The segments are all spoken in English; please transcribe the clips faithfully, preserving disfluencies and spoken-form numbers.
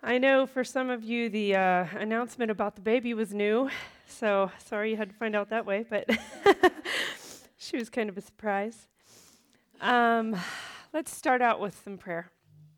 I know for some of you the uh, announcement about the baby was new, so sorry you had to find out that way, but she was kind of a surprise. Um, let's start out with some prayer.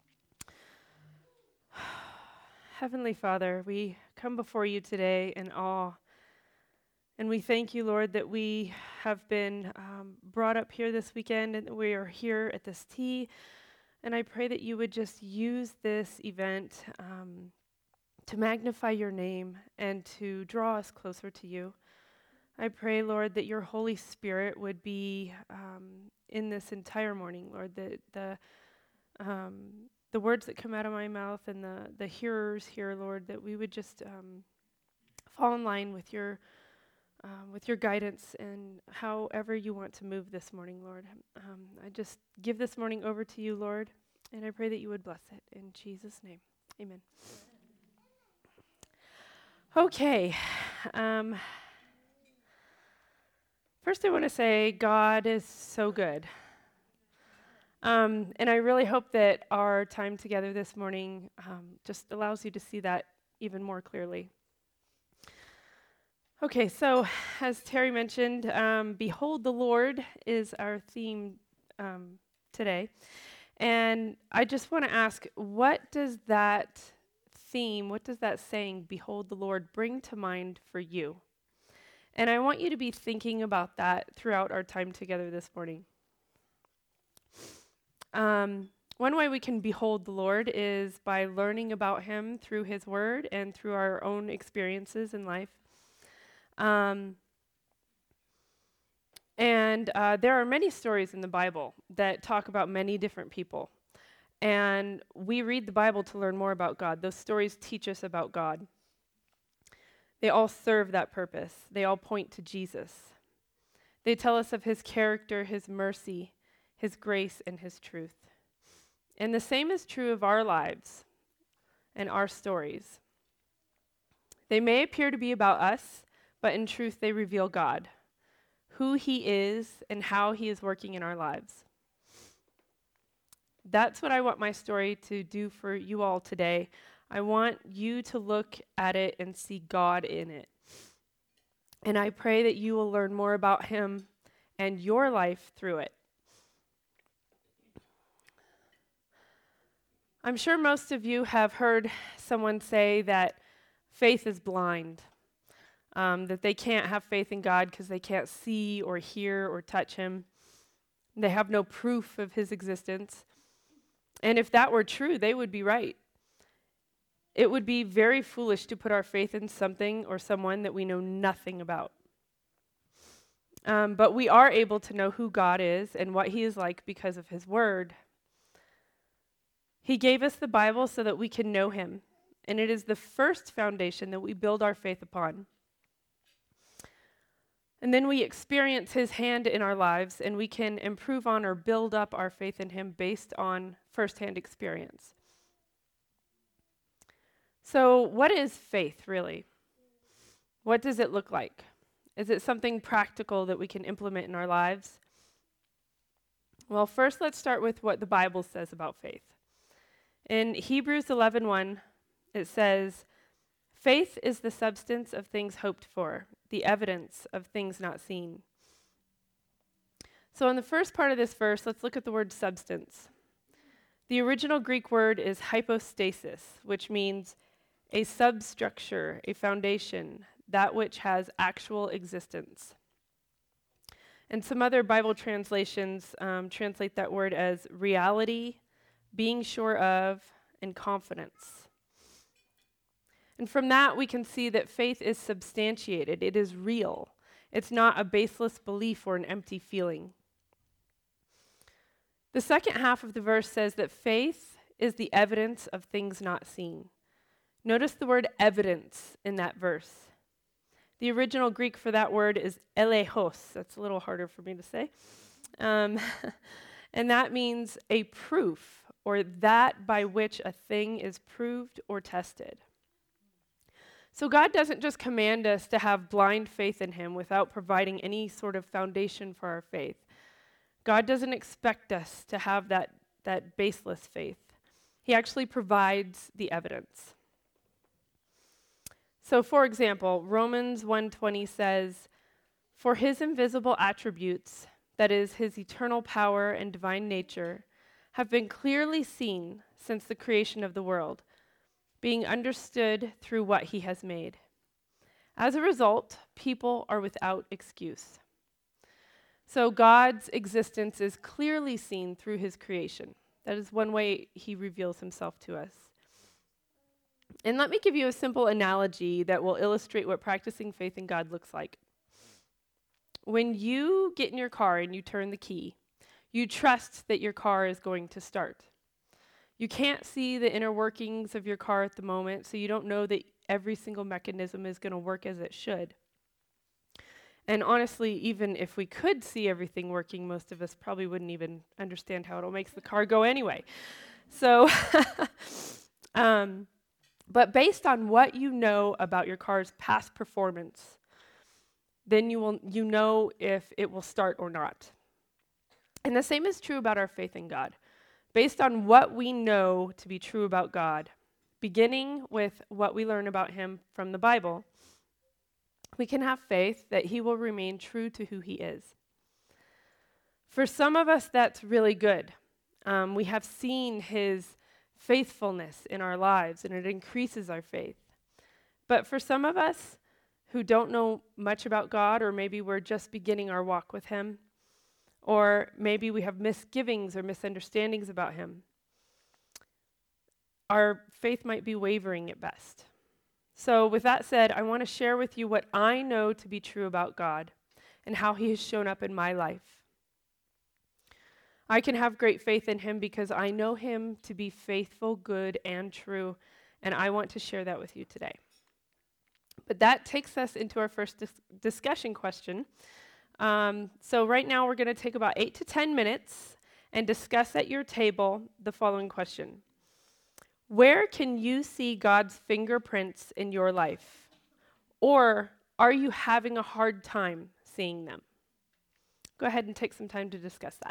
Heavenly Father, we come before you today in awe, and we thank you, Lord, that we have been um, brought up here this weekend and that we are here at this tea, and I pray that you would just use this event um, to magnify your name and to draw us closer to you. I pray, Lord, that your Holy Spirit would be um, in this entire morning, Lord, that the um, the words that come out of my mouth and the, the hearers here, Lord, that we would just um, fall in line with your um, with your guidance and however you want to move this morning, Lord. Um, I just give this morning over to you, Lord, and I pray that you would bless it. In Jesus' name, amen. Okay. Um, first, I want to say God is so good. Um, and I really hope that our time together this morning um, just allows you to see that even more clearly. Okay, so as Terry mentioned, um, Behold the Lord is our theme um, today. And I just want to ask, what does that theme, what does that saying, Behold the Lord, bring to mind for you? And I want you to be thinking about that throughout our time together this morning. Um, one way we can behold the Lord is by learning about him through his word and through our own experiences in life. Um, and uh, there are many stories in the Bible that talk about many different people. And we read the Bible to learn more about God. Those stories teach us about God. They all serve that purpose. They all point to Jesus. They tell us of his character, his mercy, his grace, and his truth. And the same is true of our lives and our stories. They may appear to be about us, but in truth they reveal God, who he is and how he is working in our lives. That's what I want my story to do for you all today. I want you to look at it and see God in it. And I pray that you will learn more about him and your life through it. I'm sure most of you have heard someone say that faith is blind, um, that they can't have faith in God because they can't see or hear or touch him. They have no proof of his existence. And if that were true, they would be right. It would be very foolish to put our faith in something or someone that we know nothing about. Um, but we are able to know who God is and what he is like because of his word. He gave us the Bible so that we can know him, and it is the first foundation that we build our faith upon. And then we experience his hand in our lives, and we can improve on or build up our faith in him based on firsthand experience. So what is faith, really? What does it look like? Is it something practical that we can implement in our lives? Well, first let's start with what the Bible says about faith. In Hebrews eleven one, it says, "Faith is the substance of things hoped for, the evidence of things not seen." So in the first part of this verse, let's look at the word substance. The original Greek word is hypostasis, which means a substructure, a foundation, that which has actual existence. And some other Bible translations um, translate that word as reality, being sure of, and confidence. And from that, we can see that faith is substantiated. It is real. It's not a baseless belief or an empty feeling. The second half of the verse says that faith is the evidence of things not seen. Notice the word evidence in that verse. The original Greek for that word is elehos. That's a little harder for me to say. Um, and that means a proof, or that by which a thing is proved or tested. So God doesn't just command us to have blind faith in him without providing any sort of foundation for our faith. God doesn't expect us to have that, that baseless faith. He actually provides the evidence. So, for example, Romans one twenty says, "For his invisible attributes, that is, his eternal power and divine nature, have been clearly seen since the creation of the world, being understood through what he has made. As a result, people are without excuse." So God's existence is clearly seen through his creation. That is one way he reveals himself to us. And let me give you a simple analogy that will illustrate what practicing faith in God looks like. When you get in your car and you turn the key, you trust that your car is going to start. You can't see the inner workings of your car at the moment, so you don't know that every single mechanism is going to work as it should. And honestly, even if we could see everything working, most of us probably wouldn't even understand how it makes the car go anyway. So, um, but based on what you know about your car's past performance, then you will you know if it will start or not. And the same is true about our faith in God. Based on what we know to be true about God, beginning with what we learn about him from the Bible, we can have faith that he will remain true to who he is. For some of us, that's really good. Um, we have seen his faithfulness in our lives, and it increases our faith. But for some of us who don't know much about God, or maybe we're just beginning our walk with him, or maybe we have misgivings or misunderstandings about him, our faith might be wavering at best. So with that said, I want to share with you what I know to be true about God and how he has shown up in my life. I can have great faith in him because I know him to be faithful, good, and true, and I want to share that with you today. But that takes us into our first dis- discussion question. Um, so right now we're going to take about eight to ten minutes and discuss at your table the following question. Where can you see God's fingerprints in your life? Or are you having a hard time seeing them? Go ahead and take some time to discuss that.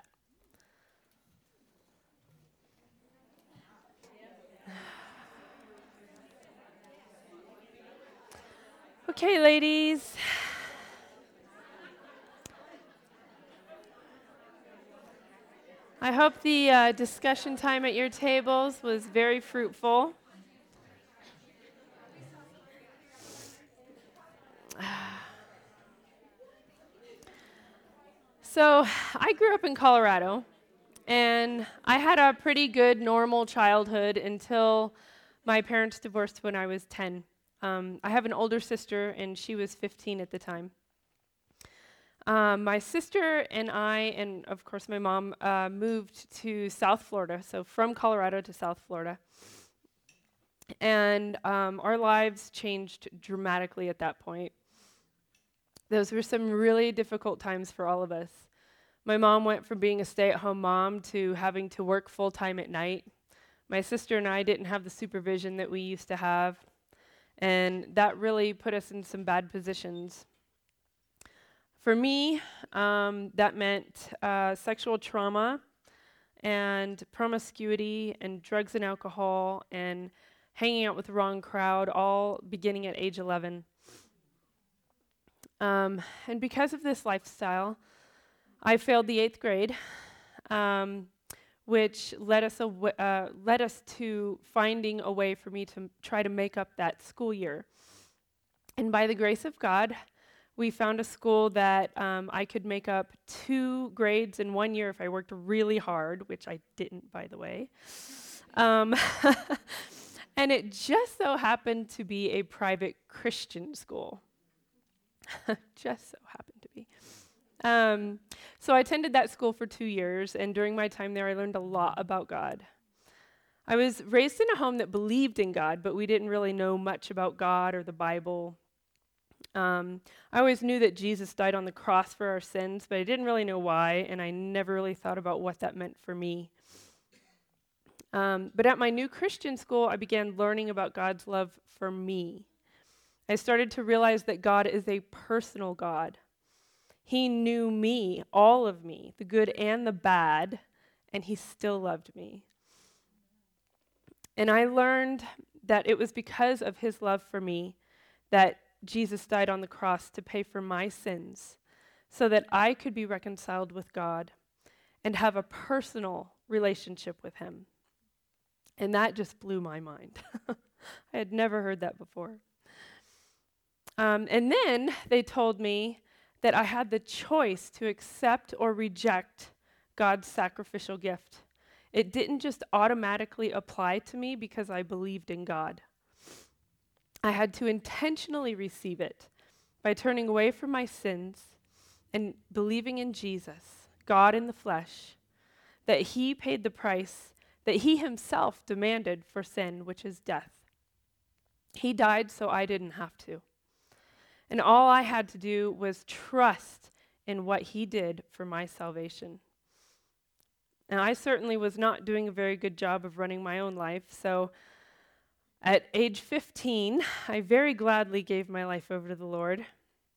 Okay, ladies. I hope the uh, discussion time at your tables was very fruitful. So, I grew up in Colorado, and I had a pretty good, normal childhood until my parents divorced when I was ten. Um, I have an older sister, and she was fifteen at the time. Um, my sister and I, and of course my mom, uh, moved to South Florida, so from Colorado to South Florida. And um, our lives changed dramatically at that point. Those were some really difficult times for all of us. My mom went from being a stay-at-home mom to having to work full-time at night. My sister and I didn't have the supervision that we used to have, and that really put us in some bad positions. For me, um, that meant uh, sexual trauma and promiscuity and drugs and alcohol and hanging out with the wrong crowd, all beginning at age eleven. Um, and because of this lifestyle, I failed the eighth grade, um, which led us, aw- uh, led us to finding a way for me to try to make up that school year. And by the grace of God, we found a school that um, I could make up two grades in one year if I worked really hard, which I didn't, by the way. Um, and it just so happened to be a private Christian school. Just so happened to be. Um, so I attended that school for two years, and during my time there, I learned a lot about God. I was raised in a home that believed in God, but we didn't really know much about God or the Bible. Um, I always knew that Jesus died on the cross for our sins, but I didn't really know why, and I never really thought about what that meant for me. Um, but at my new Christian school, I began learning about God's love for me. I started to realize that God is a personal God. He knew me, all of me, the good and the bad, and he still loved me. And I learned that it was because of his love for me that Jesus died on the cross to pay for my sins so that I could be reconciled with God and have a personal relationship with him. And that just blew my mind. I had never heard that before. Um, and then they told me that I had the choice to accept or reject God's sacrificial gift. It didn't just automatically apply to me because I believed in God. I had to intentionally receive it by turning away from my sins and believing in Jesus, God in the flesh, that he paid the price that he himself demanded for sin, which is death. He died so I didn't have to. And all I had to do was trust in what he did for my salvation. And I certainly was not doing a very good job of running my own life, so at age fifteen, I very gladly gave my life over to the Lord.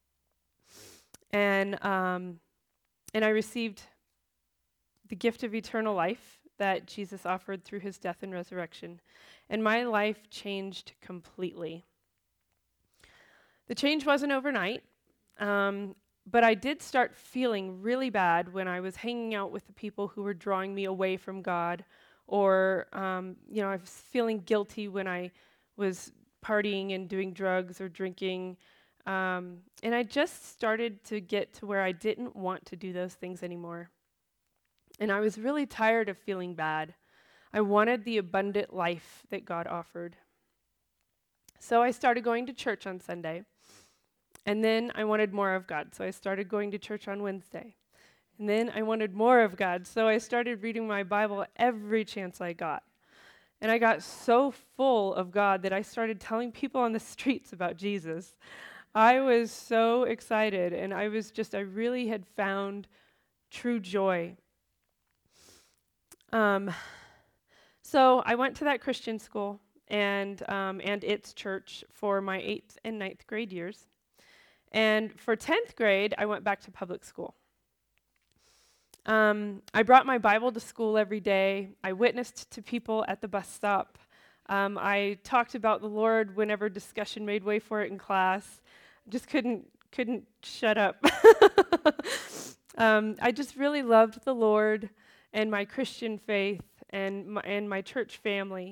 And um, and I received the gift of eternal life that Jesus offered through his death and resurrection. And my life changed completely. The change wasn't overnight, um, but I did start feeling really bad when I was hanging out with the people who were drawing me away from God, or, um, you know, I was feeling guilty when I was partying and doing drugs or drinking. Um, and I just started to get to where I didn't want to do those things anymore. And I was really tired of feeling bad. I wanted the abundant life that God offered. So I started going to church on Sunday. And then I wanted more of God, so I started going to church on Wednesday. And then I wanted more of God, so I started reading my Bible every chance I got. And I got so full of God that I started telling people on the streets about Jesus. I was so excited, and I was just, I really had found true joy. Um, so I went to that Christian school and um, and its church for my eighth and ninth grade years. And for tenth grade, I went back to public school. Um, I brought my Bible to school every day. I witnessed to people at the bus stop. Um, I talked about the Lord whenever discussion made way for it in class. Just couldn't couldn't shut up. um, I just really loved the Lord and my Christian faith and my, and my church family.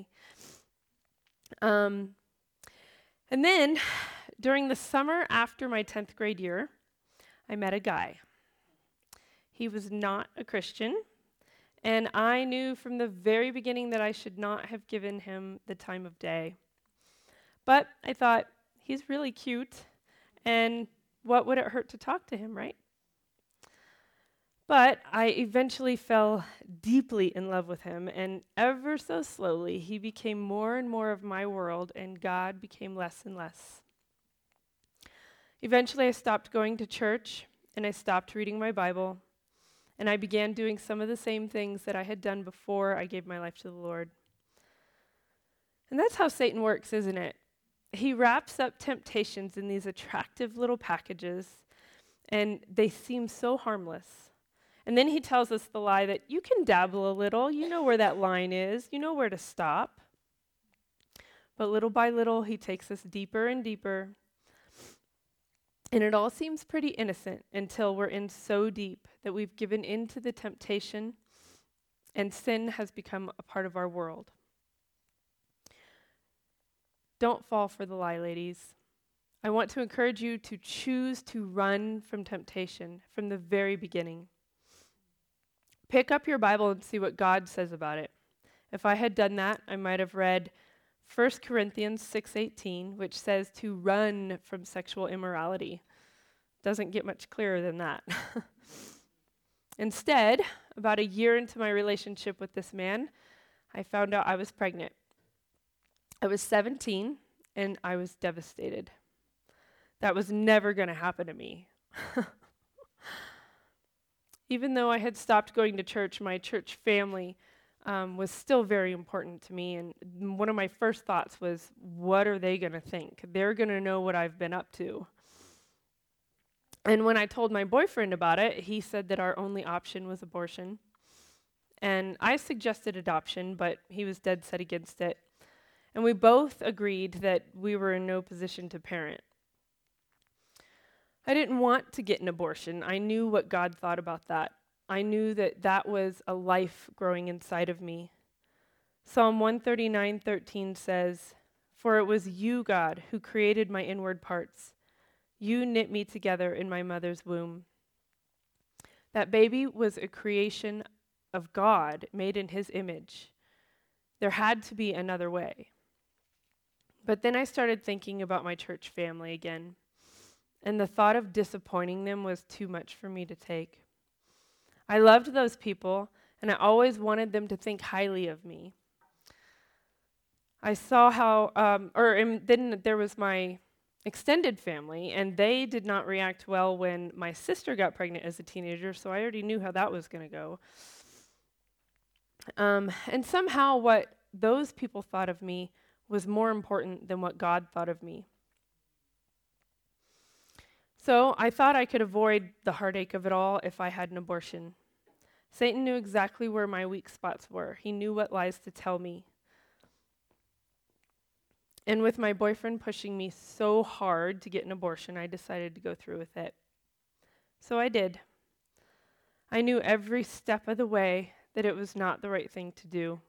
Um, and then during the summer after my tenth grade year, I met a guy. He was not a Christian, and I knew from the very beginning that I should not have given him the time of day. But I thought, he's really cute, and what would it hurt to talk to him, right? But I eventually fell deeply in love with him, and ever so slowly, he became more and more of my world, and God became less and less. Eventually, I stopped going to church, and I stopped reading my Bible, and I began doing some of the same things that I had done before I gave my life to the Lord. And that's how Satan works, isn't it? He wraps up temptations in these attractive little packages, and they seem so harmless. And then he tells us the lie that you can dabble a little, you know where that line is, you know where to stop. But little by little, he takes us deeper and deeper. And it all seems pretty innocent until we're in so deep that we've given in to the temptation and sin has become a part of our world. Don't fall for the lie, ladies. I want to encourage you to choose to run from temptation from the very beginning. Pick up your Bible and see what God says about it. If I had done that, I might have read First Corinthians six eighteen, which says to run from sexual immorality. Doesn't get much clearer than that. Instead, about a year into my relationship with this man, I found out I was pregnant. I was seventeen, and I was devastated. That was never going to happen to me. Even though I had stopped going to church, my church family um, was still very important to me. And one of my first thoughts was, what are they going to think? They're going to know what I've been up to. And when I told my boyfriend about it, he said that our only option was abortion. And I suggested adoption, but he was dead set against it. And we both agreed that we were in no position to parent. I didn't want to get an abortion. I knew what God thought about that. I knew that that was a life growing inside of me. Psalm one thirty-nine thirteen says, "For it was you, God, who created my inward parts. You knit me together in my mother's womb." That baby was a creation of God, made in his image. There had to be another way. But then I started thinking about my church family again, and the thought of disappointing them was too much for me to take. I loved those people, and I always wanted them to think highly of me. I saw how, um, or and then there was my extended family, and they did not react well when my sister got pregnant as a teenager, so I already knew how that was going to go. Um, and somehow what those people thought of me was more important than what God thought of me. So I thought I could avoid the heartache of it all if I had an abortion. Satan knew exactly where my weak spots were. He knew what lies to tell me. And with my boyfriend pushing me so hard to get an abortion, I decided to go through with it. So I did. I knew every step of the way that it was not the right thing to do.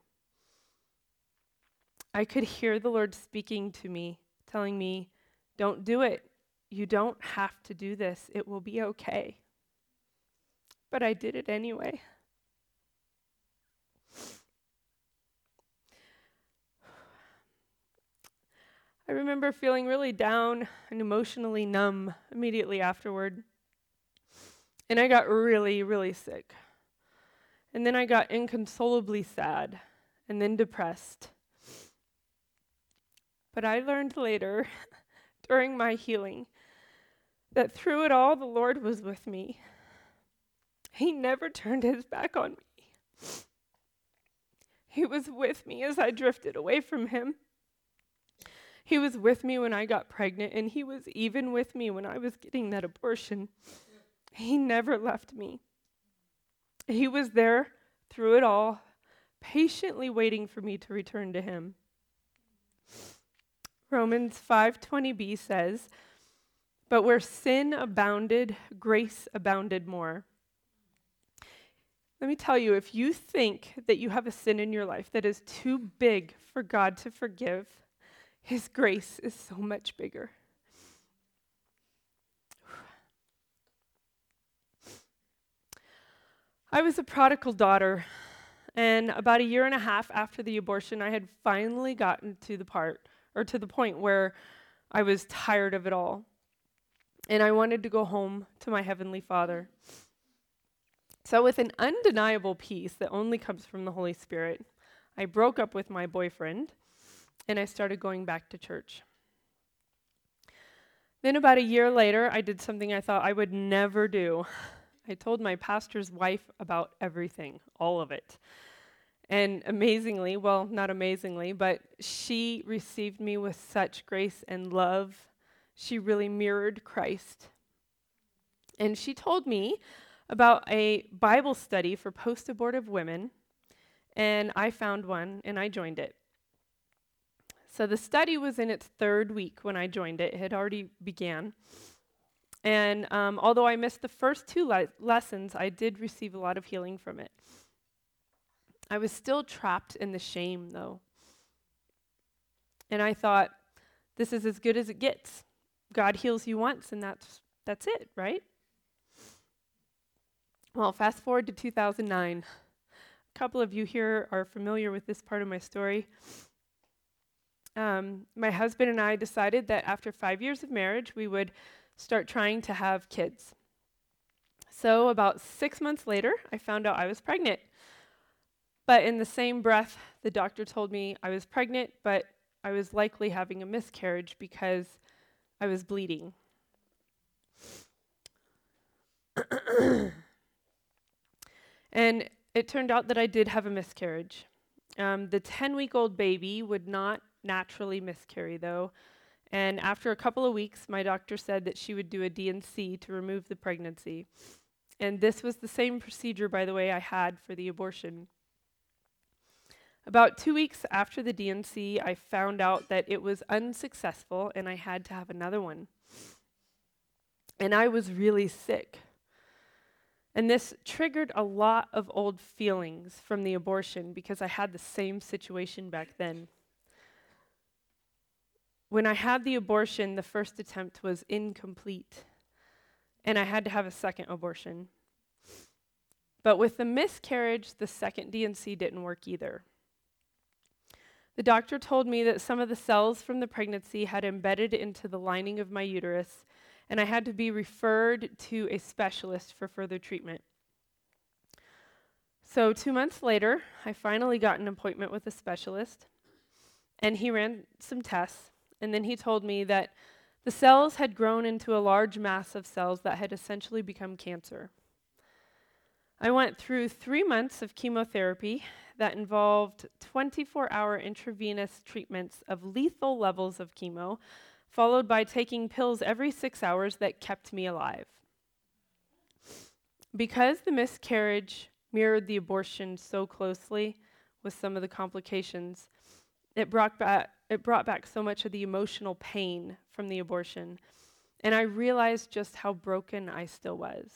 I could hear the Lord speaking to me, telling me, "Don't do it. You don't have to do this. It will be okay." But I did it anyway. I remember feeling really down and emotionally numb immediately afterward. And I got really, really sick. And then I got inconsolably sad and then depressed. But I learned later, during my healing, that through it all, the Lord was with me. He never turned his back on me. He was with me as I drifted away from him. He was with me when I got pregnant, and he was even with me when I was getting that abortion. He never left me. He was there through it all, patiently waiting for me to return to him. Romans five twenty b says, "But where sin abounded, grace abounded more." Let me tell you, if you think that you have a sin in your life that is too big for God to forgive, his grace is so much bigger. I was a prodigal daughter, and about a year and a half after the abortion, I had finally gotten to the part, or to the point where I was tired of it all, and I wanted to go home to my Heavenly Father. So with an undeniable peace that only comes from the Holy Spirit, I broke up with my boyfriend, and I started going back to church. Then about a year later, I did something I thought I would never do. I told my pastor's wife about everything, all of it. And amazingly, well, not amazingly, but she received me with such grace and love. She really mirrored Christ. And she told me about a Bible study for post-abortive women, and I found one, and I joined it. So the study was in its third week when I joined it. It had already began. And um, although I missed the first two le- lessons, I did receive a lot of healing from it. I was still trapped in the shame, though. And I thought, this is as good as it gets. God heals you once, and that's that's it, right? Well, fast forward to two thousand nine. A couple of you here are familiar with this part of my story. Um, my husband and I decided that after five years of marriage, we would start trying to have kids. So about six months later, I found out I was pregnant. But in the same breath, the doctor told me I was pregnant, but I was likely having a miscarriage because I was bleeding. And it turned out that I did have a miscarriage. Um, the ten-week-old baby would not naturally miscarry, though. And after a couple of weeks, my doctor said that she would do a D and C to remove the pregnancy. And this was the same procedure, by the way, I had for the abortion. About two weeks after the D and C, I found out that it was unsuccessful and I had to have another one. and I was really sick. And this triggered a lot of old feelings from the abortion because I had the same situation back then. When I had the abortion, the first attempt was incomplete, and I had to have a second abortion. But with the miscarriage, the second D and C didn't work either. The doctor told me that some of the cells from the pregnancy had embedded into the lining of my uterus, and I had to be referred to a specialist for further treatment. So two months later, I finally got an appointment with a specialist, and he ran some tests, and then he told me that the cells had grown into a large mass of cells that had essentially become cancer. I went through three months of chemotherapy that involved twenty-four hour intravenous treatments of lethal levels of chemo, followed by taking pills every six hours that kept me alive. Because the miscarriage mirrored the abortion so closely with some of the complications, it brought back, it brought back so much of the emotional pain from the abortion, and I realized just how broken I still was.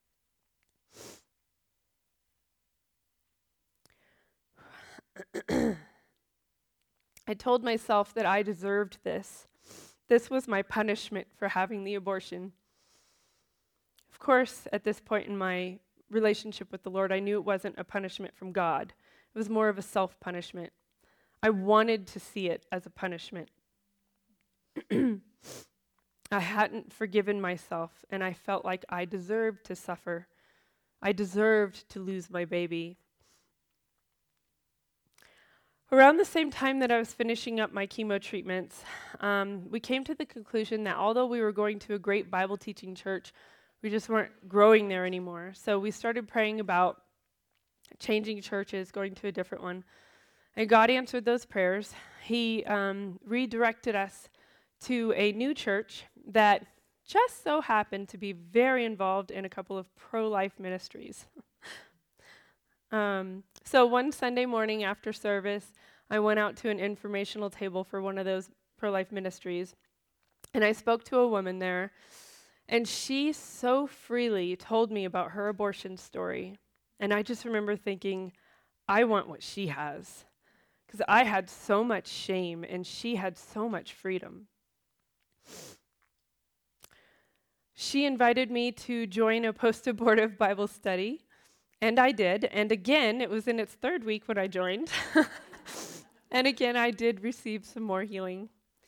I told myself that I deserved this. This was my punishment for having the abortion. Of course, at this point in my relationship with the Lord, I knew it wasn't a punishment from God. It was more of a self-punishment. I wanted to see it as a punishment. I hadn't forgiven myself, and I felt like I deserved to suffer. I deserved to lose my baby. Around the same time that I was finishing up my chemo treatments, um, we came to the conclusion that although we were going to a great Bible teaching church, we just weren't growing there anymore. So we started praying about changing churches, going to a different one. And God answered those prayers. He um, redirected us to a new church that just so happened to be very involved in a couple of pro-life ministries. um, so one Sunday morning after service, I went out to an informational table for one of those pro-life ministries, and I spoke to a woman there, and she so freely told me about her abortion story. And I just remember thinking, I want what she has, because I had so much shame, and she had so much freedom. She invited me to join a post-abortive Bible study, and I did. And again, it was in its third week when I joined. And again, I did receive some more healing.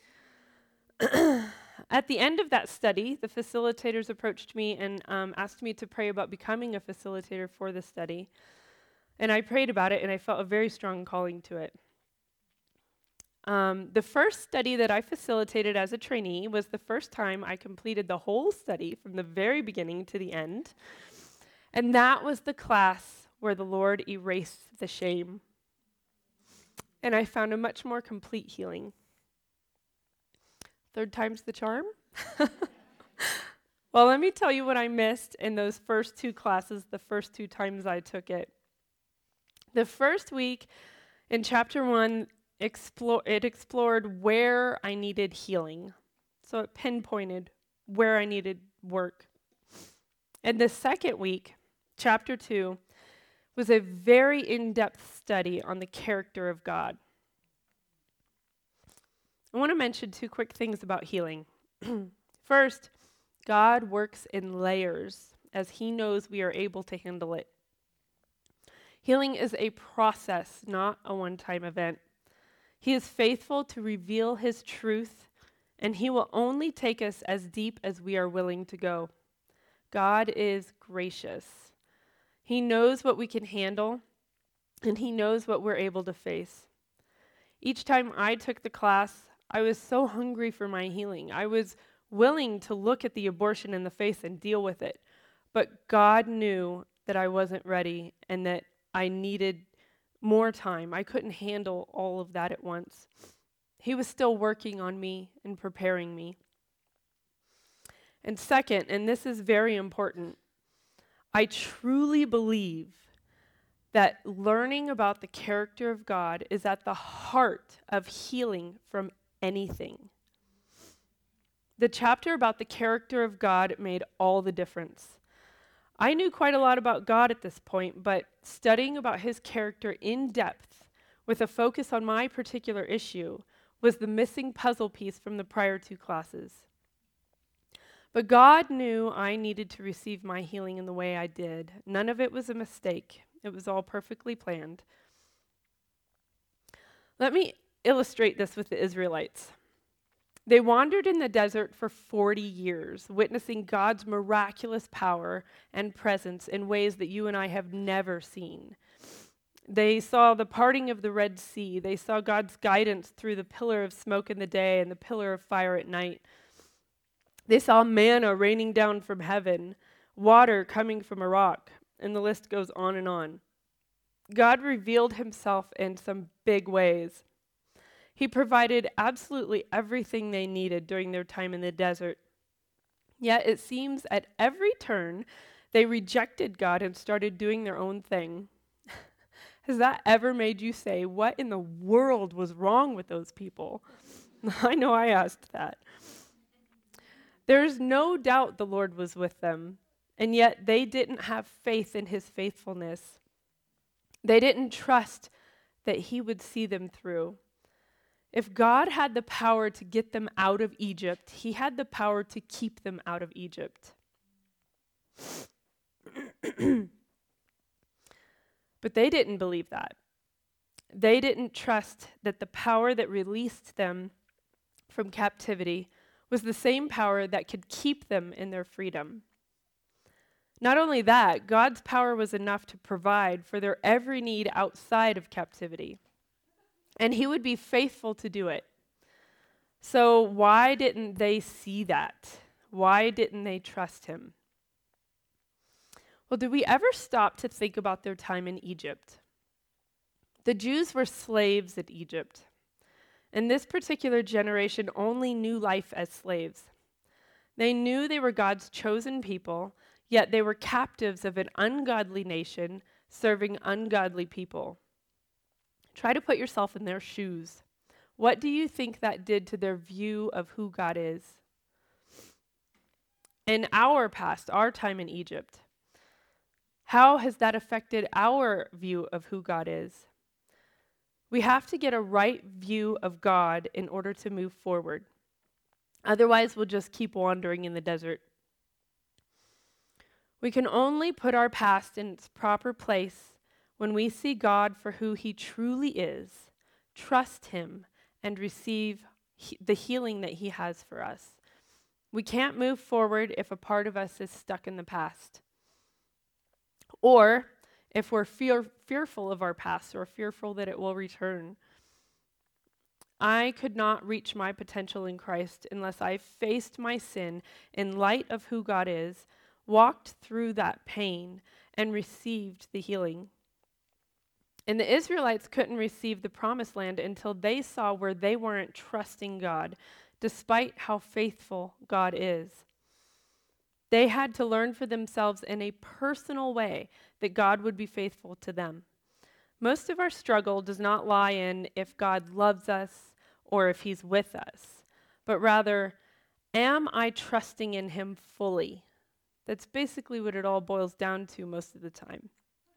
At the end of that study, the facilitators approached me and um, asked me to pray about becoming a facilitator for the study. And I prayed about it, and I felt a very strong calling to it. Um, the first study that I facilitated as a trainee was the first time I completed the whole study from the very beginning to the end. And that was the class where the Lord erased the shame. And I found a much more complete healing. Third time's the charm? Well, let me tell you what I missed in those first two classes, the first two times I took it. The first week in chapter one, explore, it explored where I needed healing. So it pinpointed where I needed work. And the second week, chapter two, was a very in-depth study on the character of God. I want to mention two quick things about healing. First, God works in layers as He knows we are able to handle it. Healing is a process, not a one-time event. He is faithful to reveal His truth, and He will only take us as deep as we are willing to go. God is gracious. He knows what we can handle, and He knows what we're able to face. Each time I took the class, I was so hungry for my healing. I was willing to look at the abortion in the face and deal with it. But God knew that I wasn't ready and that I needed more time. I couldn't handle all of that at once. He was still working on me and preparing me. And second, and this is very important, I truly believe that learning about the character of God is at the heart of healing from anything. The chapter about the character of God made all the difference. I knew quite a lot about God at this point, but studying about his character in depth with a focus on my particular issue was the missing puzzle piece from the prior two classes. But God knew I needed to receive my healing in the way I did. None of it was a mistake. It was all perfectly planned. Let me illustrate this with the Israelites. They wandered in the desert for forty years, witnessing God's miraculous power and presence in ways that you and I have never seen. They saw the parting of the Red Sea. They saw God's guidance through the pillar of smoke in the day and the pillar of fire at night. They saw manna raining down from heaven, water coming from a rock, and the list goes on and on. God revealed himself in some big ways. He provided absolutely everything they needed during their time in the desert. Yet it seems at every turn, they rejected God and started doing their own thing. Has that ever made you say, what in the world was wrong with those people? I know I asked that. There's no doubt the Lord was with them, and yet they didn't have faith in his faithfulness. They didn't trust that he would see them through. If God had the power to get them out of Egypt, he had the power to keep them out of Egypt. But they didn't believe that. They didn't trust that the power that released them from captivity was the same power that could keep them in their freedom. Not only that, God's power was enough to provide for their every need outside of captivity. And he would be faithful to do it. So why didn't they see that? Why didn't they trust him? Well, did we ever stop to think about their time in Egypt? The Jews were slaves in Egypt. And this particular generation only knew life as slaves. They knew they were God's chosen people, yet they were captives of an ungodly nation serving ungodly people. Try to put yourself in their shoes. What do you think that did to their view of who God is? In our past, our time in Egypt, how has that affected our view of who God is? We have to get a right view of God in order to move forward. Otherwise, we'll just keep wandering in the desert. We can only put our past in its proper place when we see God for who he truly is, trust him, and receive he- the healing that he has for us. We can't move forward if a part of us is stuck in the past. Or if we're fear- fearful of our past or fearful that it will return. I could not reach my potential in Christ unless I faced my sin in light of who God is, walked through that pain, and received the healing. And the Israelites couldn't receive the promised land until they saw where they weren't trusting God, despite how faithful God is. They had to learn for themselves in a personal way that God would be faithful to them. Most of our struggle does not lie in if God loves us or if he's with us, but rather, am I trusting in him fully? That's basically what it all boils down to most of the time.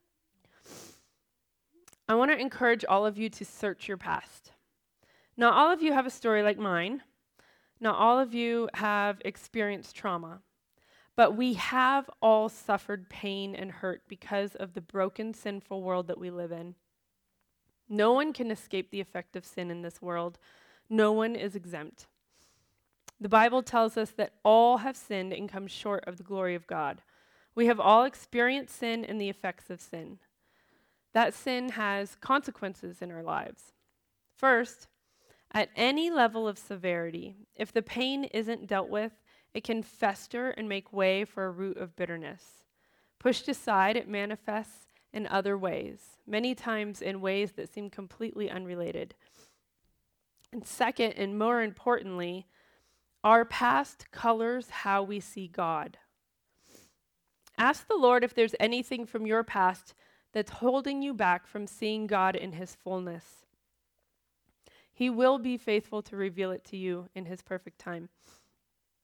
I want to encourage all of you to search your past. Not all of you have a story like mine. Not all of you have experienced trauma. But we have all suffered pain and hurt because of the broken, sinful world that we live in. No one can escape the effect of sin in this world. No one is exempt. The Bible tells us that all have sinned and come short of the glory of God. We have all experienced sin and the effects of sin. That sin has consequences in our lives. First, at any level of severity, if the pain isn't dealt with, it can fester and make way for a root of bitterness. Pushed aside, it manifests in other ways, many times in ways that seem completely unrelated. And second, and more importantly, our past colors how we see God. Ask the Lord if there's anything from your past that's holding you back from seeing God in his fullness. He will be faithful to reveal it to you in his perfect time.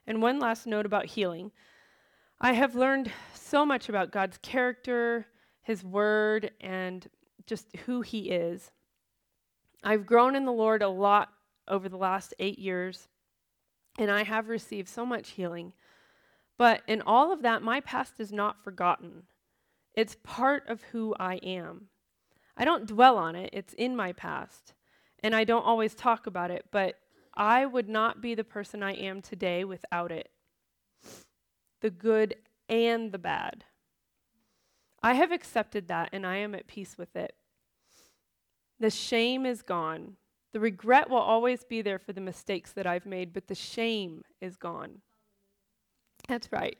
And one last note about healing. I have learned so much about God's character, his word, and just who he is. I've grown in the Lord a lot over the last eight years, and I have received so much healing. But in all of that, my past is not forgotten. It's part of who I am. I don't dwell on it. It's in my past. And I don't always talk about it, but I would not be the person I am today without it. The good and the bad. I have accepted that, and I am at peace with it. The shame is gone. The regret will always be there for the mistakes that I've made, but the shame is gone. That's right.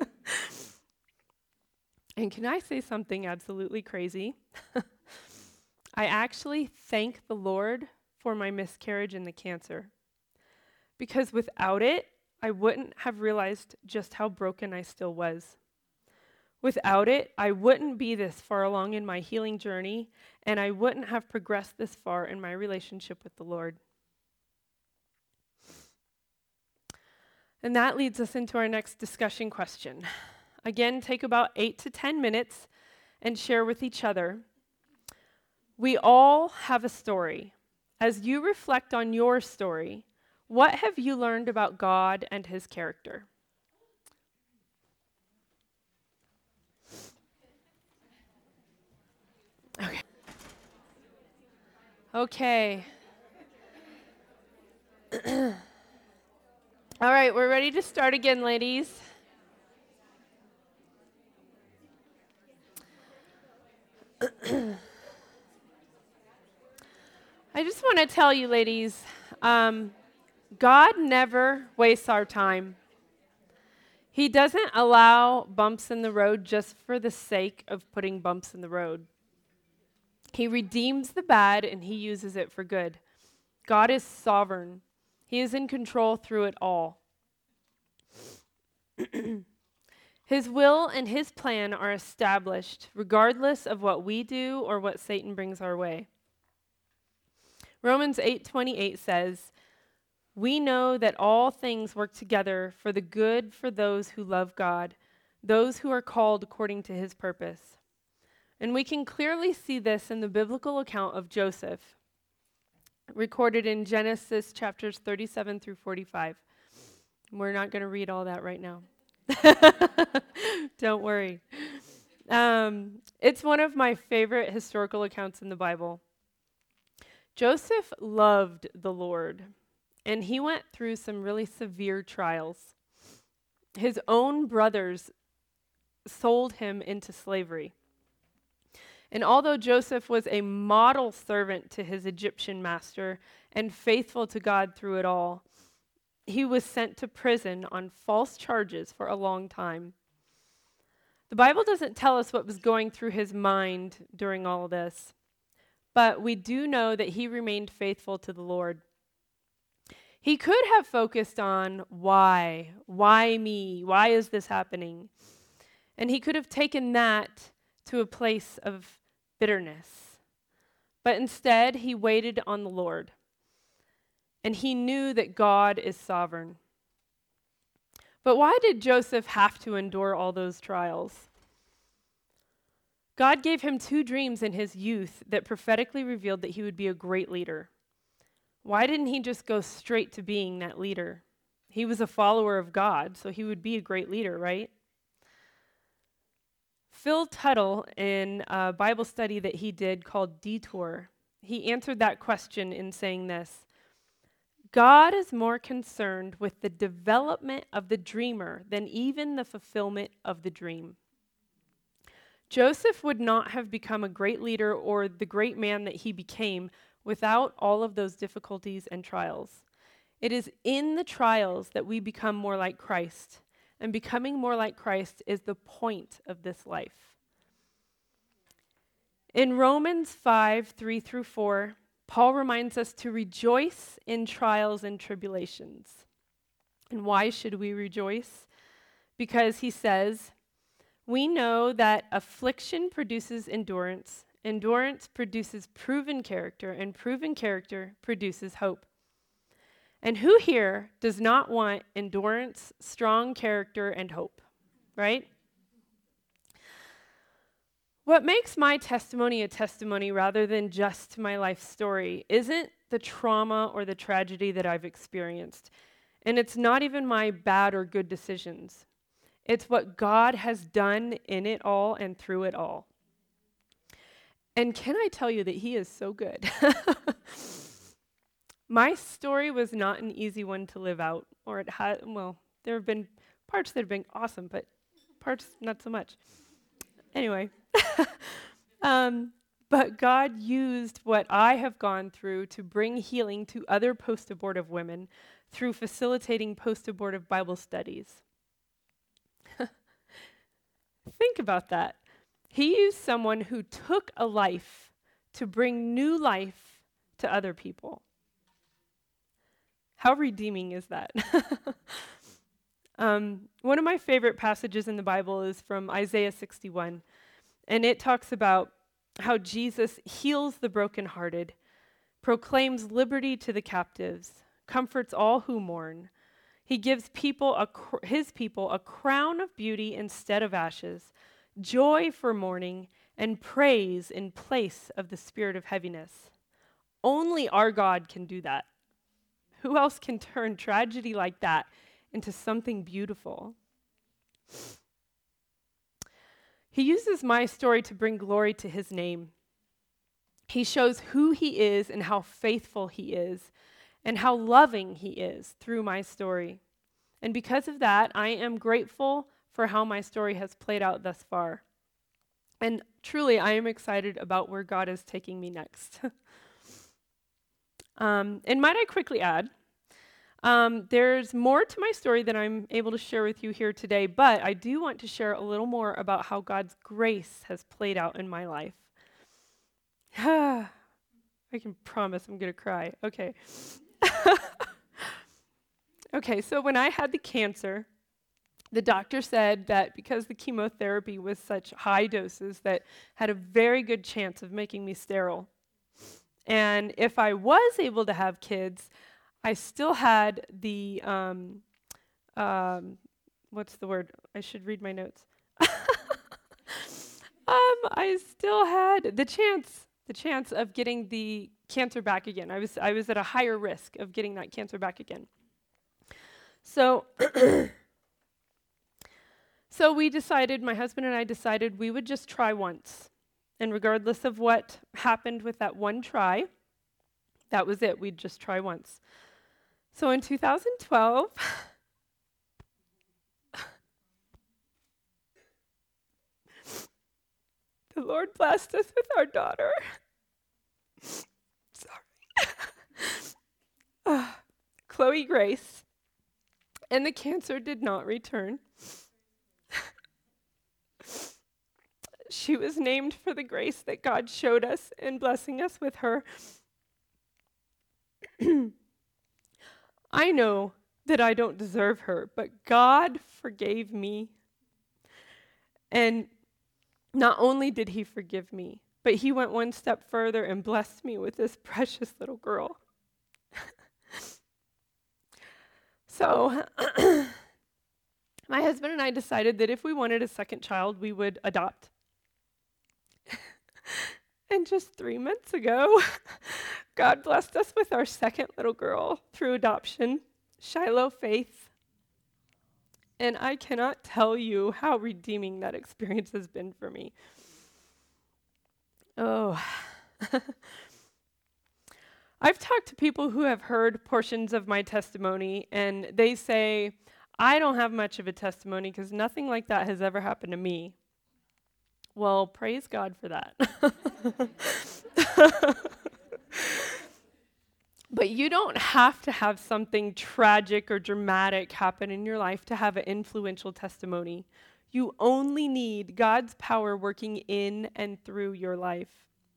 And can I say something absolutely crazy? I actually thank the Lord for my miscarriage and the cancer. Because without it, I wouldn't have realized just how broken I still was. Without it, I wouldn't be this far along in my healing journey, and I wouldn't have progressed this far in my relationship with the Lord. And that leads us into our next discussion question. Again, take about eight to ten minutes and share with each other. We all have a story. As you reflect on your story, what have you learned about God and his character? Okay. Okay. All right, we're ready to start again, ladies. I just want to tell you, ladies, um, God never wastes our time. He doesn't allow bumps in the road just for the sake of putting bumps in the road. He redeems the bad and he uses it for good. God is sovereign. He is in control through it all. His will and his plan are established regardless of what we do or what Satan brings our way. Romans eight twenty-eight says, "We know that all things work together for the good for those who love God, those who are called according to his purpose." And we can clearly see this in the biblical account of Joseph, recorded in Genesis chapters thirty-seven through forty-five. We're not going to read all that right now. Don't worry. Um, it's one of my favorite historical accounts in the Bible. Joseph loved the Lord, and he went through some really severe trials. His own brothers sold him into slavery. And although Joseph was a model servant to his Egyptian master and faithful to God through it all, he was sent to prison on false charges for a long time. The Bible doesn't tell us what was going through his mind during all of this, but we do know that he remained faithful to the Lord. He could have focused on why, why me, why is this happening? And he could have taken that to a place of bitterness. But instead, he waited on the Lord. And he knew that God is sovereign. But why did Joseph have to endure all those trials? God gave him two dreams in his youth that prophetically revealed that he would be a great leader. Why didn't he just go straight to being that leader? He was a follower of God, so he would be a great leader, right? Phil Tuttle, in a Bible study that he did called Detour, he answered that question in saying this: God is more concerned with the development of the dreamer than even the fulfillment of the dream. Joseph would not have become a great leader or the great man that he became without all of those difficulties and trials. It is in the trials that we become more like Christ, and becoming more like Christ is the point of this life. In Romans five, three through four, Paul reminds us to rejoice in trials and tribulations. And why should we rejoice? Because he says, "We know that affliction produces endurance, endurance produces proven character, and proven character produces hope. And who here does not want endurance, strong character, and hope, right? What makes my testimony a testimony rather than just my life story isn't the trauma or the tragedy that I've experienced. And it's not even my bad or good decisions. It's what God has done in it all and through it all. And can I tell you that he is so good? My story was not an easy one to live out, or it had, well, there have been parts that have been awesome, but parts not so much. Anyway, um, but God used what I have gone through to bring healing to other post-abortive women through facilitating post-abortive Bible studies. Think about that. He used someone who took a life to bring new life to other people. How redeeming is that? um, one of my favorite passages in the Bible is from Isaiah sixty-one, and it talks about how Jesus heals the brokenhearted, proclaims liberty to the captives, comforts all who mourn. He gives people a cr- his people a crown of beauty instead of ashes, joy for mourning, and praise in place of the spirit of heaviness. Only our God can do that. Who else can turn tragedy like that into something beautiful? He uses my story to bring glory to his name. He shows who he is and how faithful he is and how loving he is through my story. And because of that, I am grateful for how my story has played out thus far. And truly, I am excited about where God is taking me next. um, and might I quickly add, um, there's more to my story than I'm able to share with you here today, but I do want to share a little more about how God's grace has played out in my life. I can promise I'm going to cry. Okay. Okay, so when I had the cancer, the doctor said that because the chemotherapy was such high doses that had a very good chance of making me sterile. And if I was able to have kids, I still had the, um, um, what's the word? I should read my notes. um, I still had the chance, the chance of getting the cancer back again. I was, I was at a higher risk of getting that cancer back again. So, so we decided, my husband and I decided we would just try once. And regardless of what happened with that one try, that was it. We'd just try once. So in two thousand twelve, the Lord blessed us with our daughter. Sorry. uh, Chloe Grace. And the cancer did not return. She was named for the grace that God showed us in blessing us with her. I know that I don't deserve her, but God forgave me. And not only did he forgive me, but he went one step further and blessed me with this precious little girl. So my husband and I decided that if we wanted a second child, we would adopt. And just three months ago, God blessed us with our second little girl through adoption, Shiloh Faith. And I cannot tell you how redeeming that experience has been for me. Oh. I've talked to people who have heard portions of my testimony, and they say, I don't have much of a testimony because nothing like that has ever happened to me. Well, praise God for that. But you don't have to have something tragic or dramatic happen in your life to have an influential testimony. You only need God's power working in and through your life.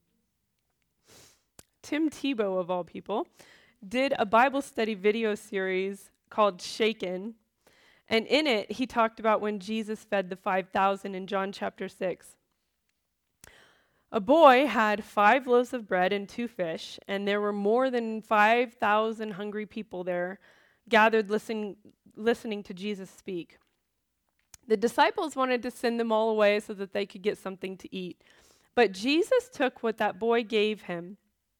Tim Tebow, of all people, did a Bible study video series called Shaken. And in it, he talked about when Jesus fed the five thousand in John chapter six. A boy had five loaves of bread and two fish, and there were more than five thousand hungry people there gathered listen, listening to Jesus speak. The disciples wanted to send them all away so that they could get something to eat. But Jesus took what that boy gave him,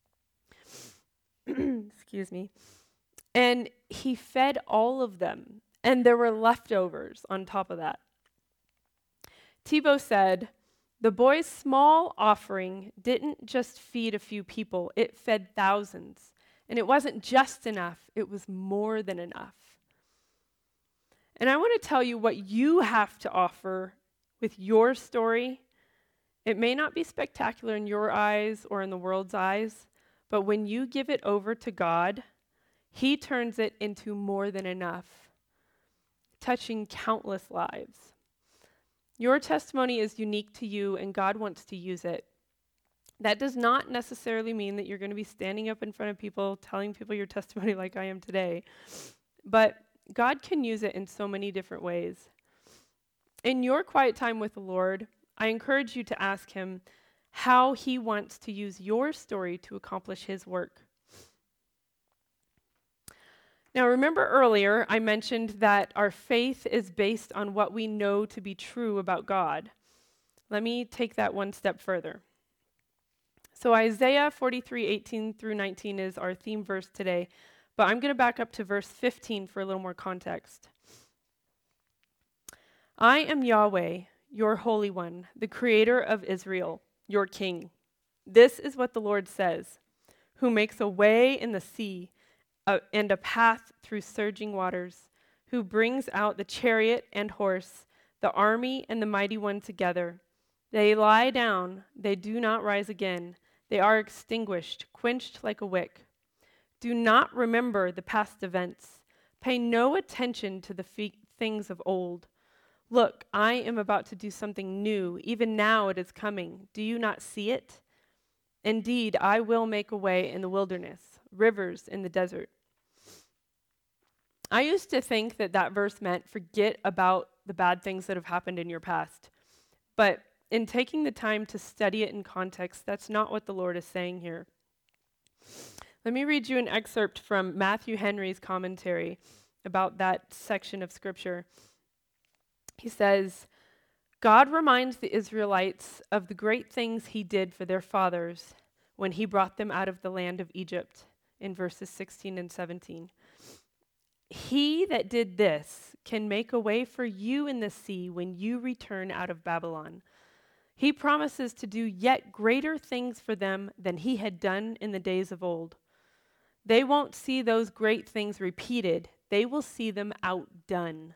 excuse me, and he fed all of them, and there were leftovers on top of that. Tebow said, "The boy's small offering didn't just feed a few people, it fed thousands. And it wasn't just enough, it was more than enough." And I want to tell you what you have to offer with your story. It may not be spectacular in your eyes or in the world's eyes, but when you give it over to God, He turns it into more than enough, touching countless lives. Your testimony is unique to you, and God wants to use it. That does not necessarily mean that you're going to be standing up in front of people, telling people your testimony like I am today, but God can use it in so many different ways. In your quiet time with the Lord, I encourage you to ask Him how He wants to use your story to accomplish His work. Now, remember earlier I mentioned that our faith is based on what we know to be true about God. Let me take that one step further. So Isaiah forty-three, eighteen through nineteen is our theme verse today, but I'm going to back up to verse fifteen for a little more context. "I am Yahweh, your Holy One, the Creator of Israel, your King. This is what the Lord says, who makes a way in the sea uh, and a path through surging waters, who brings out the chariot and horse, the army and the mighty one together. They lie down, they do not rise again. They are extinguished, quenched like a wick. Do not remember the past events. Pay no attention to the fe- things of old. Look, I am about to do something new. Even now it is coming. Do you not see it? Indeed, I will make a way in the wilderness, rivers in the desert." I used to think that that verse meant forget about the bad things that have happened in your past. But in taking the time to study it in context, that's not what the Lord is saying here. Let me read you an excerpt from Matthew Henry's commentary about that section of Scripture. He says, "God reminds the Israelites of the great things He did for their fathers when He brought them out of the land of Egypt," in verses sixteen and seventeen. "He that did this can make a way for you in the sea when you return out of Babylon. He promises to do yet greater things for them than He had done in the days of old. They won't see those great things repeated. They will see them outdone."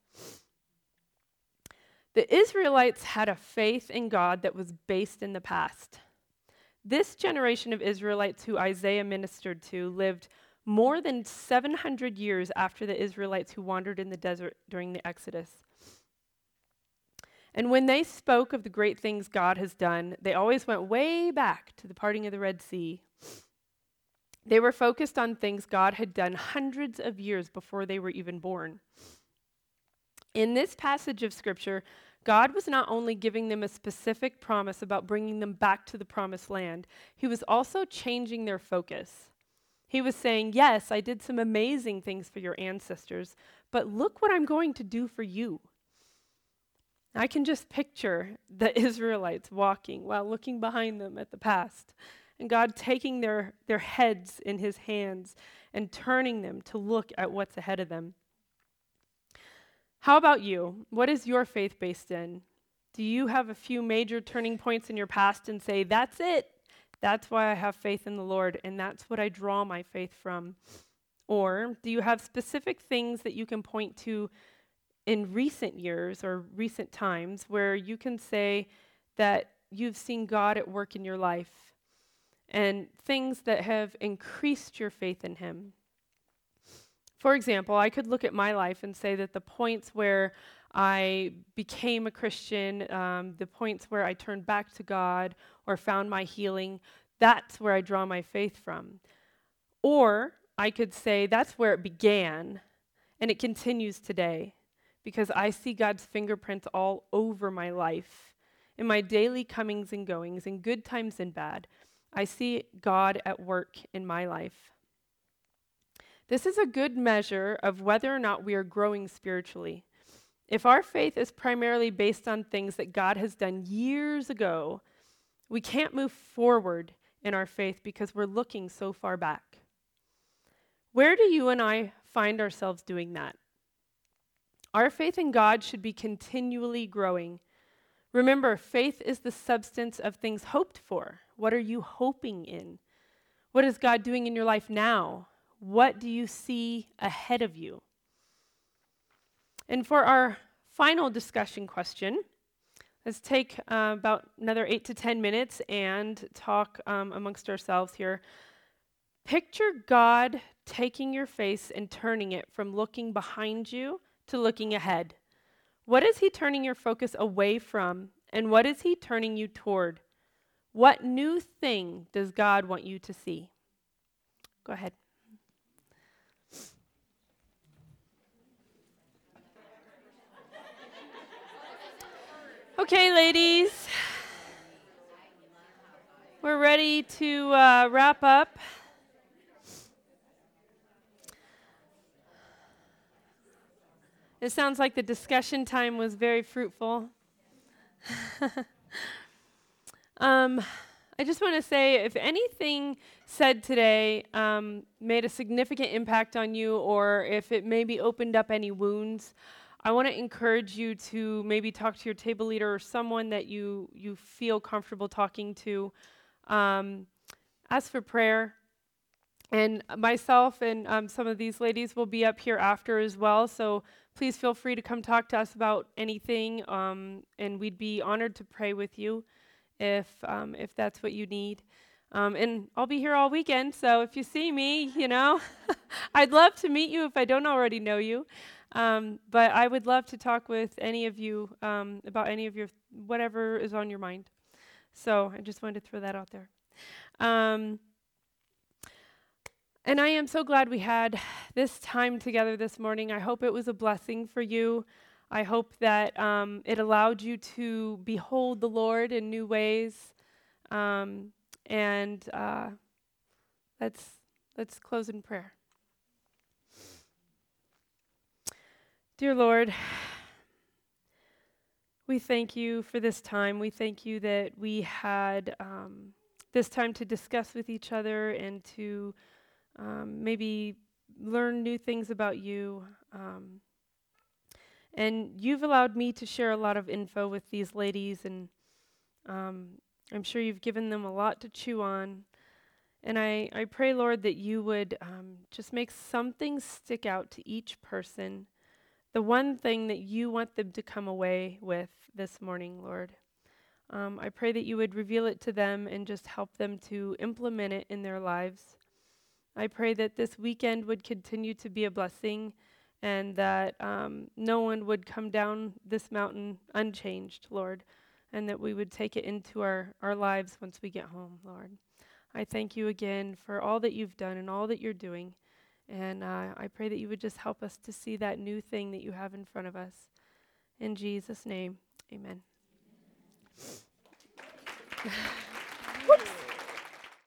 The Israelites had a faith in God that was based in the past. This generation of Israelites who Isaiah ministered to lived more than seven hundred years after the Israelites who wandered in the desert during the Exodus. And when they spoke of the great things God has done, they always went way back to the parting of the Red Sea. They were focused on things God had done hundreds of years before they were even born. In this passage of Scripture, God was not only giving them a specific promise about bringing them back to the promised land, He was also changing their focus. He was saying, yes, I did some amazing things for your ancestors, but look what I'm going to do for you. I can just picture the Israelites walking while looking behind them at the past, and God taking their, their heads in His hands and turning them to look at what's ahead of them. How about you? What is your faith based in? Do you have a few major turning points in your past and say, that's it? That's why I have faith in the Lord, and that's what I draw my faith from? Or do you have specific things that you can point to in recent years or recent times where you can say that you've seen God at work in your life and things that have increased your faith in Him? For example, I could look at my life and say that the points where I became a Christian, um, the points where I turned back to God or found my healing, that's where I draw my faith from. Or I could say that's where it began and it continues today, because I see God's fingerprints all over my life in my daily comings and goings, in good times and bad, I see God at work in my life. This is a good measure of whether or not we are growing spiritually. If our faith is primarily based on things that God has done years ago, we can't move forward in our faith because we're looking so far back. Where do you and I find ourselves doing that? Our faith in God should be continually growing. Remember, faith is the substance of things hoped for. What are you hoping in? What is God doing in your life now? What do you see ahead of you? And for our final discussion question, let's take uh, about another eight to ten minutes and talk um, amongst ourselves here. Picture God taking your face and turning it from looking behind you to looking ahead. What is he turning your focus away from, and what is he turning you toward? What new thing does God want you to see? Go ahead. Okay, ladies. We're ready to uh, wrap up. It sounds like the discussion time was very fruitful. um, I just want to say, if anything said today um, made a significant impact on you, or if it maybe opened up any wounds, I want to encourage you to maybe talk to your table leader or someone that you, you feel comfortable talking to. Um, ask for prayer. And myself and um, some of these ladies will be up here after as well, so please feel free to come talk to us about anything, um, and we'd be honored to pray with you if um, if that's what you need. Um, and I'll be here all weekend, so if you see me, you know, I'd love to meet you if I don't already know you. Um, but I would love to talk with any of you um, about any of your, whatever is on your mind. So I just wanted to throw that out there. Um, And I am so glad we had this time together this morning. I hope it was a blessing for you. I hope that um, it allowed you to behold the Lord in new ways. Um, and uh, let's let's close in prayer. Dear Lord, we thank you for this time. We thank you that we had um, this time to discuss with each other and to Um, maybe learn new things about you. Um, and you've allowed me to share a lot of info with these ladies, and um, I'm sure you've given them a lot to chew on. And I, I pray, Lord, that you would um, just make something stick out to each person, the one thing that you want them to come away with this morning, Lord. Um, I pray that you would reveal it to them and just help them to implement it in their lives. I pray that this weekend would continue to be a blessing, and that um, no one would come down this mountain unchanged, Lord, and that we would take it into our, our lives once we get home, Lord. I thank you again for all that you've done and all that you're doing, and uh, I pray that you would just help us to see that new thing that you have in front of us. In Jesus' name, amen.